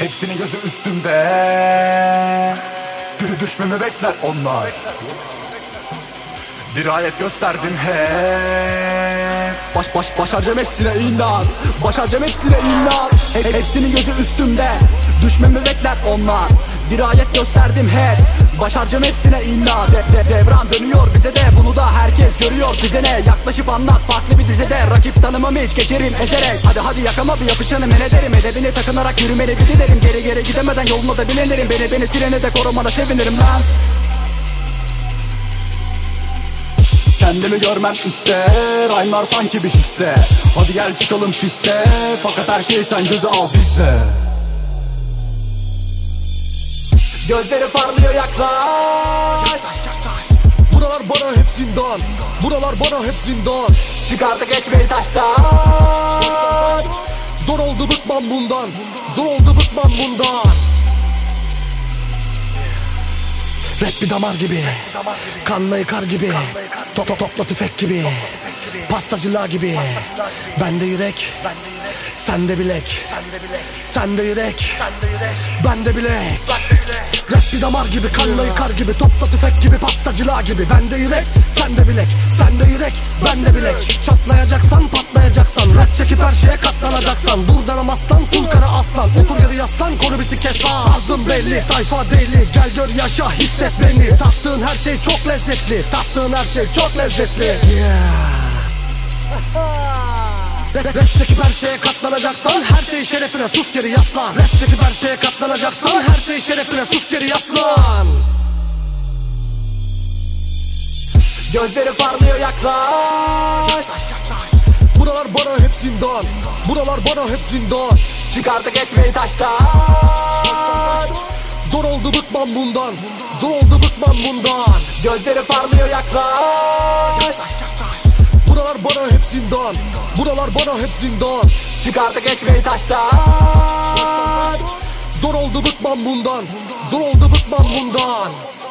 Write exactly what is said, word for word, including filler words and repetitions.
Hepsinin gözü üstümde, Dürü düşmemi bekler onlar. Dirayet gösterdim hep. Baş baş başaracağım hepsine inat. Başaracağım hepsine inat. He, hepsinin gözü üstümde, düşmemi bekler onlar. Dirayet gösterdim hep. Başaracağım hepsine inat. de, de, Devran dönüyor bize de, bunu da herkes görüyor. Size ne? Yaklaşıp anlat farklı bir dizide. Rakip tanımam hiç, geçerim ezerek. Hadi hadi yakama bir yapışanı men ederim. Edebine takınarak yürümeli bir giderim. Geri geri gidemeden yoluna da bilenirim. Beni beni silene de korumana sevinirim lan. Kendimi görmem üstte, rhyme'lar sanki bir hisse. Hadi gel çıkalım piste, fakat her şeyi sen göze al bizde. Gözleri parlıyor yaklaş. Buralar bana hep zindan, buralar bana hep zindan. Çıkardık ekmeği taştan. Zor oldu bıkmam bundan, zor oldu bıkmam bundan. Rap bir damar gibi, kanla yıkar gibi. Top top topla tüfek gibi, pastacılığa gibi. Bende yürek, sende bilek. Sende yürek, bende bilek. Rap bir damar gibi, kanla yıkar gibi. Topla tüfek gibi, pastacılığa gibi. Bende yürek, sende bilek. Sende yürek, bende bilek. Çatlayacaksan, patlayacaksan, res çekip her şeye katlanacaksan. Buradan aslan, full kara aslan. Otur geri yaslan, konu bitti kes lan. Tarzım belli, tayfa deli. Gel gör yaşa, hisset beni. Tattığın her şey çok lezzetli. Tattığın her şey çok lezzetli. Yeah. Res çekip her şeye katlanacaksan, her şey şerefine sus geri yaslan. Res çekip her şeye katlanacaksan, her şey şerefine sus geri yaslan. Gözleri parlıyor yaklaş. Buralar bana hep zindan, buralar bana hep zindan. Çıkardık ekmeği taştan. Zor oldu bıkmam bundan, zor oldu bıkmam bundan. Gözleri parlıyor yaklaş. Buralar bana hep zindan, buralar bana hep zindan. Çıkardık ekmeği taştan. Zor oldu bıkmam bundan, zor oldu bıkmam bundan.